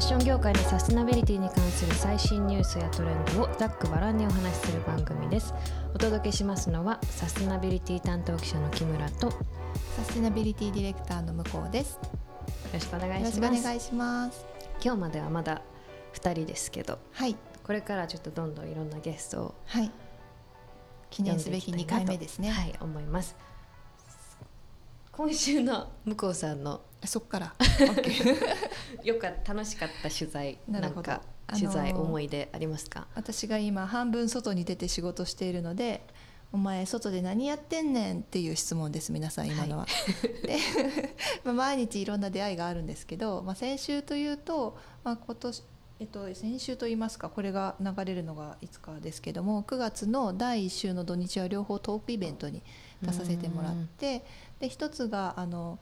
ッション業界のサステナビリティに関する最新ニュースやトレンドをざっくばらんにお話しする番組です。お届けしますのはサステナビリティ担当記者の木村とサステナビリティディレクターの向こうです。よろしくお願いします。 よろしくお願いします。 今日まではまだ2人ですけど、 はい、 これからちょっとどんどんいろんなゲストを、 はい、記念すべき2回目ですね。 はい、思います。今週の向こうさんのそっからよく楽しかった取材なんか取材思い出ありますか？ 私が今半分外に出て仕事しているので、お前外で何やってんねんっていう質問です。皆さん今のは、はい、で毎日いろんな出会いがあるんですけど、先週というと、今年先週といいますか、これが流れるのがいつかですけども、9月の第1週の土日は両方トークイベントに出させてもらって、で一つが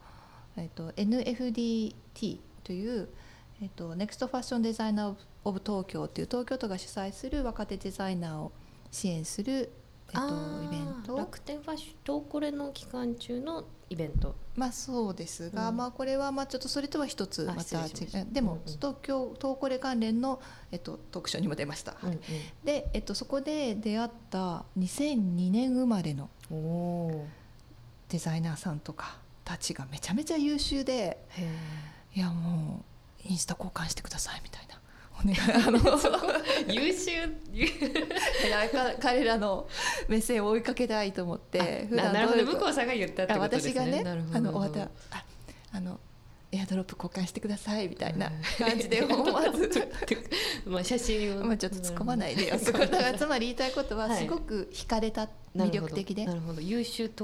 NFDT という、Next Fashion Designer of Tokyo という東京都が主催する若手デザイナーを支援する、イベント、 楽天ファッション東コレの期間中のイベント、 そうですが、これはちょっとそれとは一つまた違う。でも、東コレ関連の、トークショーにも出ました、で、そこで出会った2002年生まれのデザイナーさんとかたちがめちゃめちゃ優秀で、いやもうインスタ交換してくださいみたいなお願い優秀彼らの目線を追いかけたいと思って、 なるほど、向こうさんが言ったってことですね。 私がね、終わったエアドロップ交換してくださいみたいな感じで思わず写真をちょっと突っ込まないでよそこだからつまり言いたいことは、すごく惹かれた、魅力的で。 なるほど。優秀と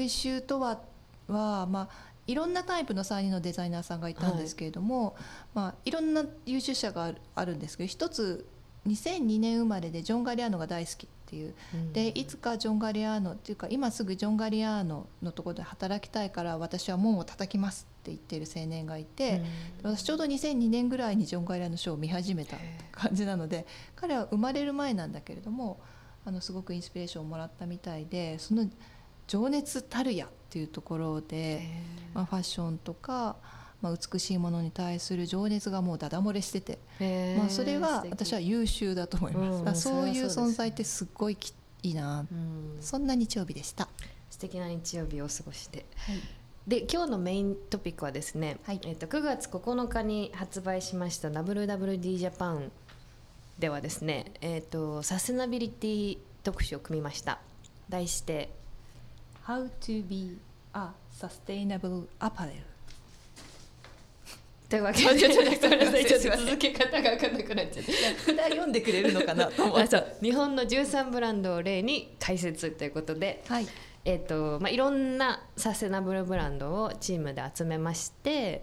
はいろんなタイプの3人のデザイナーさんがいたんですけれども、いろんな優秀者があるんですけど、一つ2002年生まれでジョン・ガリアーノが大好きっていう、でいつかジョン・ガリアーノっていうか今すぐジョン・ガリアーノのところで働きたいから私は門を叩きますって言っている青年がいて、私ちょうど2002年ぐらいにジョン・ガリアーノショーを見始めた感じなので、彼は生まれる前なんだけれどもすごくインスピレーションをもらったみたいで、その情熱たるやっていうところで、ファッションとか、美しいものに対する情熱がもうダダ漏れしてて、それは私は優秀だと思います。そういう存在ってすっごいいいな、そんな日曜日でした。 素敵な日曜日を過ごして、で今日のメイントピックはですね、9月9日に発売しました WWD ジャパンではですね、サステナビリティ特集を組みました。題して How to be a sustainable apparel というわけでちょっと続け方が分からなくなっちゃって読んでくれるのかなと思って日本の13ブランドを例に解説ということで、いろんなサステナブルブランドをチームで集めまして、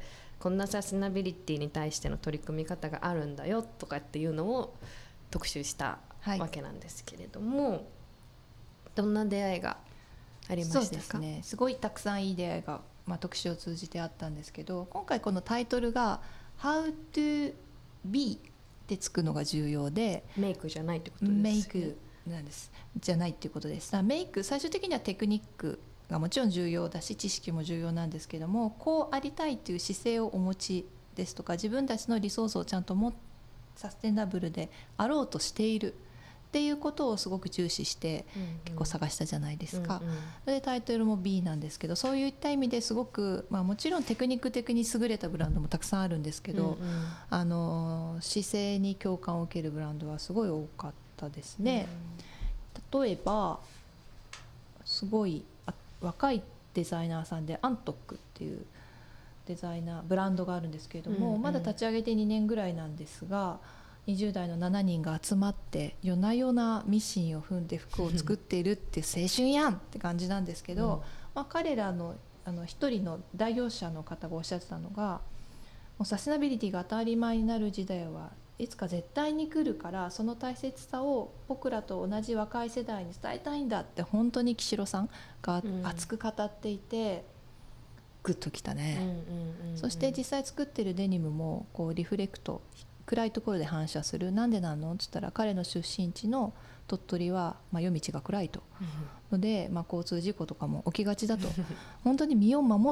こんなサステナビリティに対しての取り組み方があるんだよとかっていうのを特集したわけなんですけれども、どんな出会いがありましたか？ そうですね、すごいたくさんいい出会いが、特集を通じてあったんですけど、今回このタイトルが How to be ってつくのが重要で、 メイクじゃないってことですね。 メイクなんですじゃないっていうことです。メイク最終的にはテクニックがもちろん重要だし知識も重要なんですけども、こうありたいという姿勢をお持ちですとか、自分たちのリソースをちゃんとサステナブルであろうとしているっていうことをすごく重視して結構探したじゃないですか。でタイトルも B なんですけど、そういった意味ですごく、もちろんテクニック的に優れたブランドもたくさんあるんですけど、姿勢に共感を受けるブランドはすごい多かったですね。例えばすごい若いデザイナーさんでアントックっていうデザイナーブランドがあるんですけれども、まだ立ち上げて2年ぐらいなんですが、20代の7人が集まって夜な夜なミシンを踏んで服を作っているって青春やんって感じなんですけど、彼らの一人の代表者の方がおっしゃってたのが、もうサステナビリティが当たり前になる時代はいつか絶対に来るから、その大切さを僕らと同じ若い世代に伝えたいんだって本当に木城さんが熱く語っていて、グッときたね。そして実際作ってるデニムもこうリフレクト、暗いところで反射する。なんでなのって言ったら、彼の出身地の鳥取は、夜道が暗いと、ので、交通事故とかも起きがちだと本当に身を守る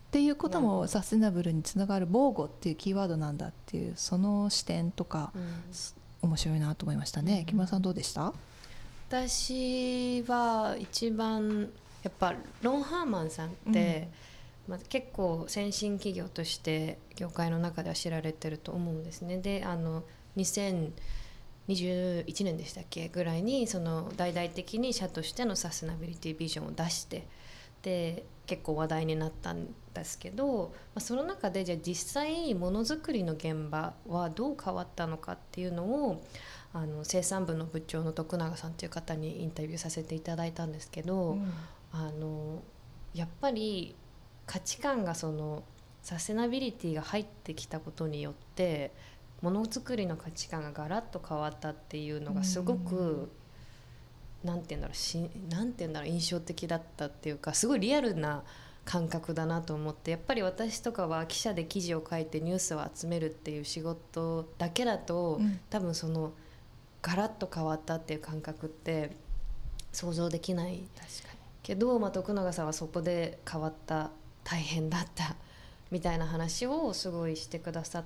っていうこともサステナブルにつながる防護っていうキーワードなんだっていうその視点とか、面白いなと思いましたね。木村さんどうでした？ 私は一番やっぱロン・ハーマンさんって、結構先進企業として業界の中では知られてると思うんですね。で2021年でしたっけぐらいにその大々的に社としてのサステナビリティビジョンを出してで結構話題になったんですけど、その中でじゃあ実際ものづくりの現場はどう変わったのかっていうのを生産部の部長の徳永さんという方にインタビューさせていただいたんですけど、やっぱり価値観がそのサステナビリティが入ってきたことによってものづくりの価値観がガラッと変わったっていうのがすごく、なんて言うんだろう印象的だったっていうか、すごいリアルな感覚だなと思って、やっぱり私とかは記者で記事を書いてニュースを集めるっていう仕事だけだと、多分そのガラッと変わったっていう感覚って想像できないけど、徳永さんはそこで変わった、大変だったみたいな話をすごいしてくださって、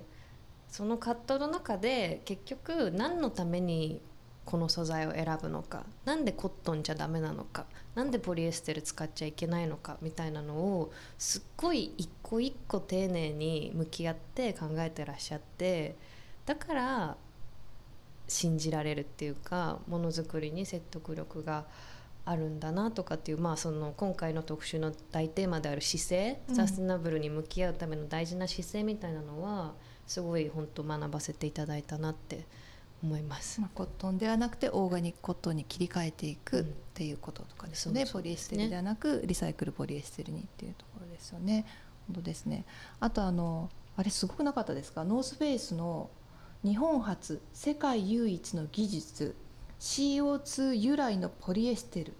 その葛藤の中で結局何のためにこの素材を選ぶのか、なんでコットンじゃダメなのか、なんでポリエステル使っちゃいけないのかみたいなのをすっごい一個一個丁寧に向き合って考えてらっしゃって、だから信じられるっていうか、ものづくりに説得力があるんだなとかっていう、その今回の特集の大テーマである姿勢、サステナブルに向き合うための大事な姿勢みたいなのはすごい本当学ばせていただいたなって思います。 コットンではなくてオーガニックコットンに切り替えていくっていうこととかですね、ポリエステルではなくリサイクルポリエステルにっていうところですよね。本当ですね。あとあれすごくなかったですか、ノースフェイスの日本初世界唯一の技術 CO2 由来のポリエステルって、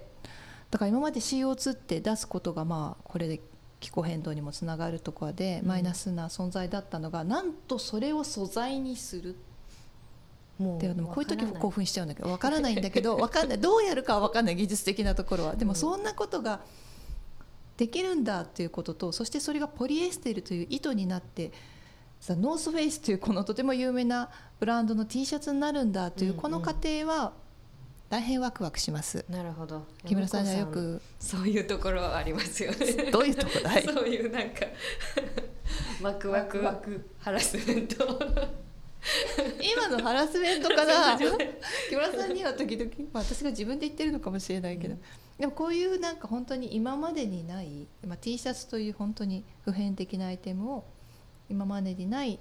だから今まで CO2 って出すことがこれで気候変動にもつながるところでマイナスな存在だったのが、なんとそれを素材にするっていうのも、こういう時興奮しちゃうんだけど、分からないんだけど、分かんない、どうやるかは分かんない、技術的なところは。でもそんなことができるんだっていうことと、そしてそれがポリエステルという糸になってノースフェイスというこのとても有名なブランドの T シャツになるんだという、この過程は大変ワクワクします。 なるほど。 木村さんはよくそういうところはありますよね。 どういうところだい？ そういうなんかワクワクハラスメント今のハラスメントかな木村さんには時々、私が自分で言ってるのかもしれないけど、でもこういうなんか本当に今までにない、T シャツという本当に普遍的なアイテムを今までにない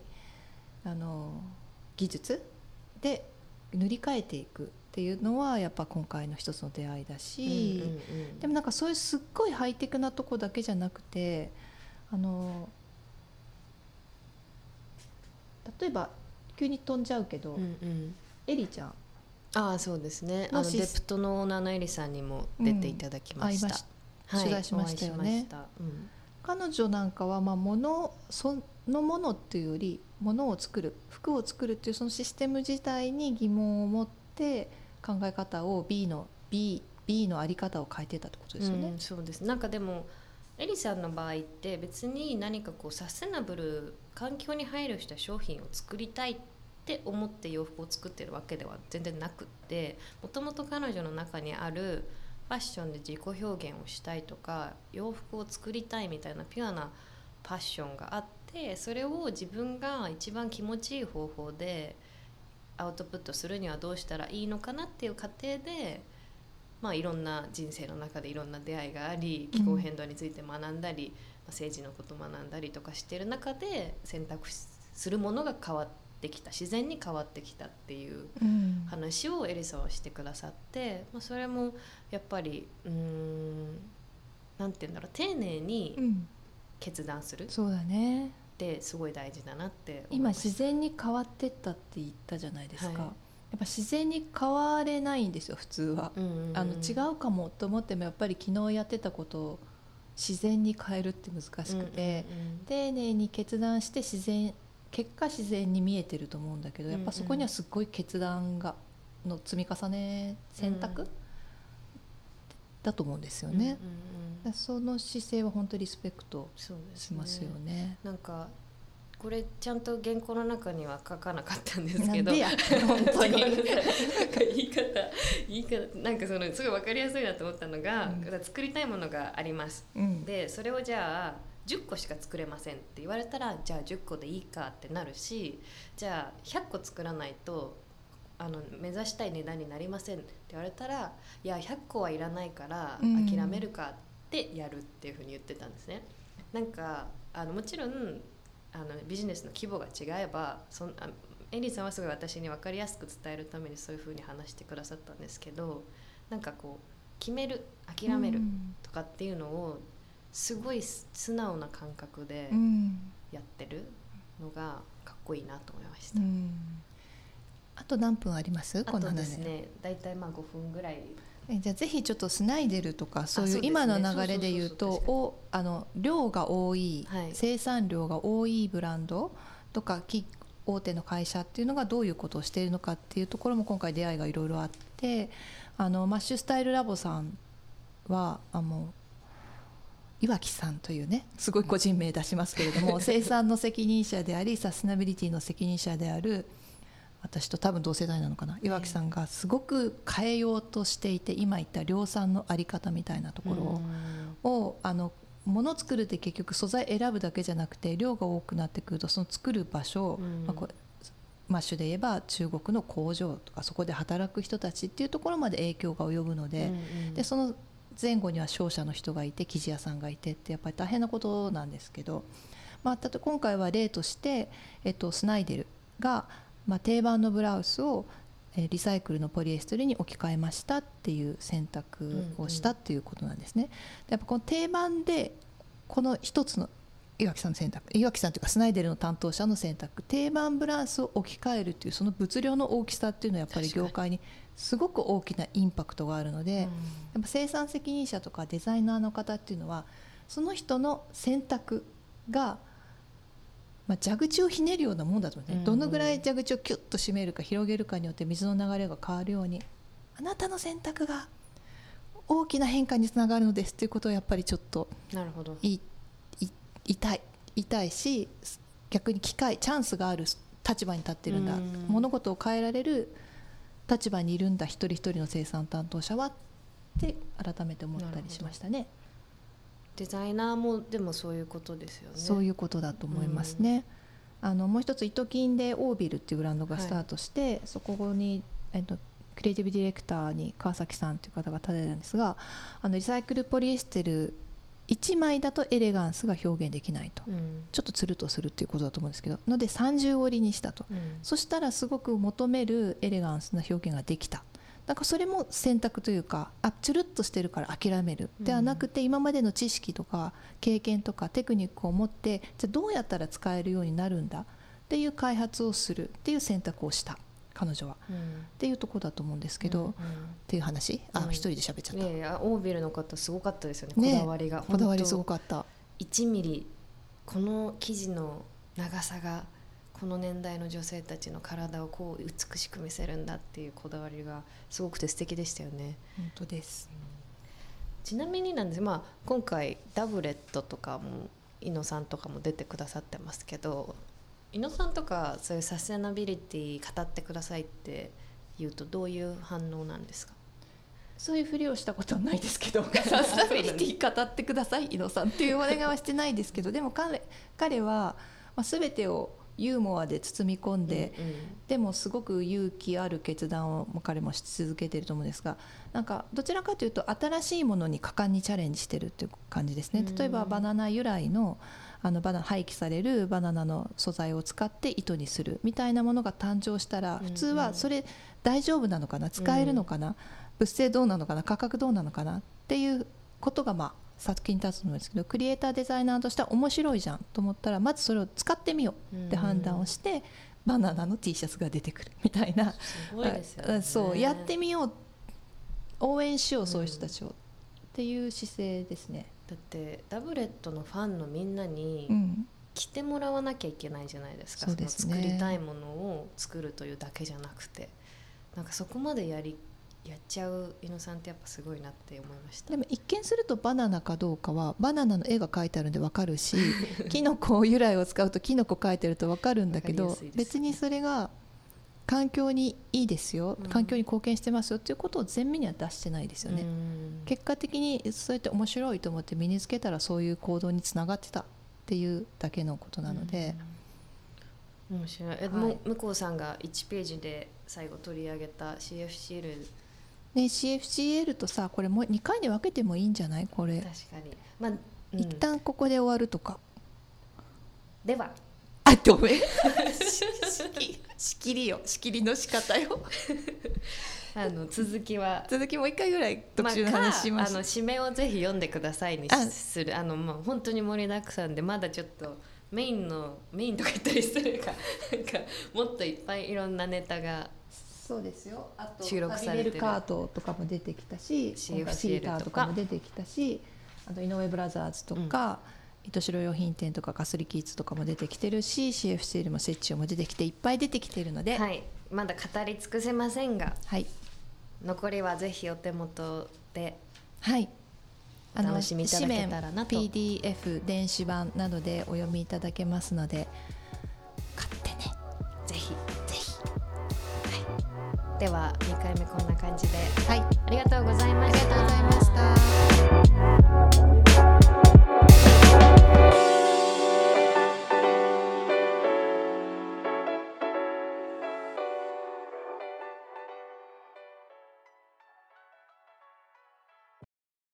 技術で塗り替えていくっていうのはやっぱ今回の一つの出会いだし、でもなんかそういうすっごいハイテクなとこだけじゃなくて、例えば急に飛んじゃうけど、エリちゃん、 そうですね、デプトのオーナーのエリさんにも出ていただきました。 取材しましたよね。彼女なんかはそのものっていうより物を作る、服を作るっていうそのシステム自体に疑問を持って考え方を B の在り方を変えてたってことですよね。 そうです。なんかでもエリさんの場合って別に何かこうサステナブル、環境に配慮した商品を作りたいって思って洋服を作ってるわけでは全然なくって、もともと彼女の中にあるファッションで自己表現をしたいとか洋服を作りたいみたいなピュアなパッションがあって、それを自分が一番気持ちいい方法でアウトプットするにはどうしたらいいのかなっていう過程で、いろんな人生の中でいろんな出会いがあり、気候変動について学んだり、政治のことを学んだりとかしている中で選択するものが変わってきた、自然に変わってきたっていう話をエリさんはしてくださって、それもやっぱりなんて言うんだろう、丁寧に決断する、 そうだねってすごい大事だなって思いました。 今自然に変わってったって言ったじゃないですか、やっぱ自然に変われないんですよ普通は。違うかもと思ってもやっぱり昨日やってたことを自然に変えるって難しくて、丁寧に決断して結果自然に見えてると思うんだけど、やっぱそこにはすっごい決断の積み重ね、選択、 だと思うんですよね。その姿勢は本当にリスペクトしますよね。 なんかこれちゃんと原稿の中には書かなかったんですけど、 なんでや本当になんか言い方なんかそのすごい分かりやすいなと思ったのが、作りたいものがあります、でそれをじゃあ10個しか作れませんって言われたら、じゃあ10個でいいかってなるし、じゃあ100個作らないと目指したい値段になりませんって言われたら、いや100個はいらないから諦めるかってやるっていうふうに言ってたんですね。なんかもちろんビジネスの規模が違えばエリーさんはすごい私に分かりやすく伝えるためにそういうふうに話してくださったんですけど、なんかこう決める諦めるとかっていうのをすごい素直な感覚でやってるのがかっこいいなと思いました。 あと何分あります？ あとですね、だいたい5分ぐらい。 じゃあぜひちょっとスナイデルとかそういう今の流れで言うと量が多い、生産量が多いブランドとか大手の会社っていうのがどういうことをしているのかっていうところも今回出会いがいろいろあって、マッシュスタイルラボさんは岩木さんというね、すごい個人名出しますけれども生産の責任者でありサステナビリティの責任者である私と多分同世代なのかな、岩木さんがすごく変えようとしていて、今言った量産の在り方みたいなところを物作るって結局素材選ぶだけじゃなくて、量が多くなってくるとその作る場所、マッシュで言えば中国の工場とかそこで働く人たちっていうところまで影響が及ぶので、でその前後には商社の人がいて生地屋さんがいてってやっぱり大変なことなんですけど、例えば今回は例として、スナイデルが定番のブラウスをリサイクルのポリエステルに置き換えましたっていう選択をしたっていうことなんですね。やっぱこの定番でこの一つの岩木さんの選択、岩木さんというかスナイデルの担当者の選択、定番ブラウスを置き換えるっていうその物量の大きさっていうのはやっぱり業界にすごく大きなインパクトがあるので、やっぱ生産責任者とかデザイナーの方っていうのはその人の選択が蛇口をひねるようなもんだと思うね。どのぐらい蛇口をキュッと締めるか広げるかによって水の流れが変わるように、あなたの選択が大きな変化につながるのですということをやっぱりちょっと言いたいし、逆にチャンスがある立場に立ってるんだ、物事を変えられる立場にいるんだ一人一人の生産担当者はって改めて思ったりしましたね。 デザイナーもでもそういうことですよね。 そういうことだと思いますね。もう一つイトキンでオービルっていうブランドがスタートして、そこに、クリエイティブディレクターに川崎さんという方が立てたんですが、リサイクルポリエステル1枚だとエレガンスが表現できないと、ちょっとつるとするっていうことだと思うんですけど、ので30折りにしたと、そしたらすごく求めるエレガンスな表現ができた。だからそれも選択というか、チュルッとしてるから諦めるではなくて、今までの知識とか経験とかテクニックを持って、じゃあどうやったら使えるようになるんだっていう開発をするっていう選択をした彼女は、っていうところだと思うんですけど、っていう話、一人で喋っちゃった。 いやオービルの方すごかったですよね、こだわりが、 こだわりすごかった。 1ミリこの生地の長さがこの年代の女性たちの体をこう美しく見せるんだっていうこだわりがすごくて素敵でしたよね。 本当です。 ちなみになんです、今回ダブレットとかも井野さんとかも出てくださってますけど、井野さんとかそういうサステナビリティ語ってくださいって言うとどういう反応なんですか？ そういうふりをしたことはないですけどサステナビリティ語ってください井野さんっていうお願いはしてないですけど、でも彼は、全てをユーモアで包み込んで、でもすごく勇気ある決断を彼もし続けていると思うんですが、なんかどちらかというと新しいものに果敢にチャレンジしてるっていう感じですね。例えばバナナ由来の廃棄されるバナナの素材を使って糸にするみたいなものが誕生したら、普通はそれ大丈夫なのかな、使えるのかな、物性どうなのかな、価格どうなのかなっていうことが先に立つと思うんですけど、クリエイターデザイナーとしては面白いじゃんと思ったら、まずそれを使ってみようって判断をして、バナナの T シャツが出てくるみたいな、 すごいですよね。 そうやってみよう、応援しよう、そういう人たちをっていう姿勢ですね。 だってダブレットのファンのみんなに着てもらわなきゃいけないじゃないですか。 そうですね。 その作りたいものを作るというだけじゃなくて、なんかそこまでやりやっちゃう伊野さんってやっぱすごいなって思いました。 でも一見するとバナナかどうかはバナナの絵が描いてあるんで分かるしキノコ由来を使うとキノコ描いてると分かるんだけど、別にそれが環境にいいですよ、環境に貢献してますよっていうことを前面には出してないですよね。結果的にそうやって面白いと思って身につけたらそういう行動につながってたっていうだけのことなので、 面白い。もう向こうさんが1ページで最後取り上げた CFCL ね、CFCL とさ、これもう2回に分けてもいいんじゃない？これ確かに、まあ一旦ここで終わるとか。 ではごめん仕切りよ、仕切りの仕方よ続きもう 1回ぐらい特集の話します。 締めをぜひ読んでくださいにする。まあ、本当に盛りだくさんで、まだちょっとメインとか言ったりするかなんかもっといっぱいいろんなネタがそうですよ。あと収録されてるファビレルカートとかも出てきたし、今回シーターとかも出てきたし、あと井上ブラザーズとか、糸代用品店とかガスリキッズとかも出てきてるし、 CFCL もセッチオも出てきていっぱい出てきてるので、 はい、まだ語り尽くせませんが、 はい、 残りはぜひお手元でお楽しみいただけたらなと。 紙面 PDF 電子版などでお読みいただけますので買ってね、 ぜひぜひ。では2回目こんな感じで、 はい、 ありがとうございました。